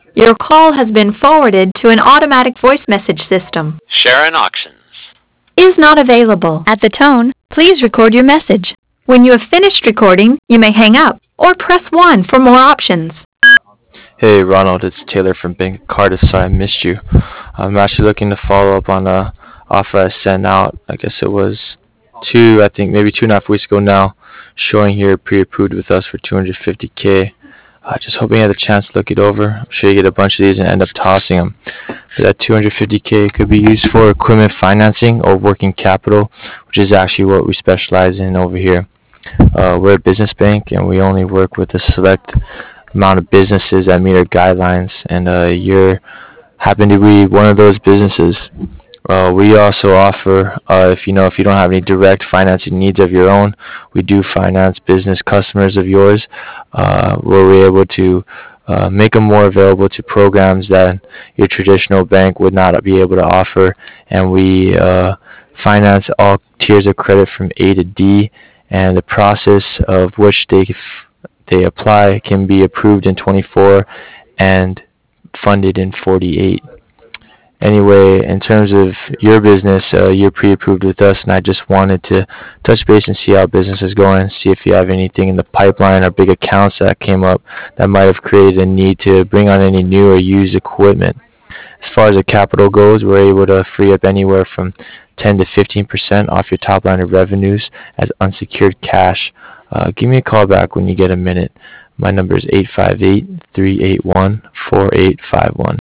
Your call has been forwarded to an automatic voice message system. Sharon Auctions. Is not available. At the tone, please record your message. When you have finished recording, you may hang up or press 1 for more options. Hey Ronald, it's Taylor from Bank of Cardiff. Sorry I missed you. I'm actually looking to follow up on a offer I sent out. I guess it was maybe 2.5 weeks ago now, showing here pre-approved with us for 250K. Just hoping you had a chance to look it over. I'm sure you get a bunch of these and end up tossing them. But that 250K could be used for equipment financing or working capital, which is actually what we specialize in over here. We're a business bank and we only work with a select amount of businesses that meet our guidelines, and you're happen to be one of those businesses. We also offer, if you don't have any direct financing needs of your own, we do finance business customers of yours, where we're able to make them more available to programs that your traditional bank would not be able to offer, and we finance all tiers of credit from A to D, and the process of which they apply can be approved in 24 and funded in 48. Anyway, in terms of your business, you're pre-approved with us, and I just wanted to touch base and see how business is going, see if you have anything in the pipeline or big accounts that came up that might have created a need to bring on any new or used equipment. As far as the capital goes, we're able to free up anywhere from 10 to 15% off your top line of revenues as unsecured cash. Give me a call back when you get a minute. My number is 858-381-4851.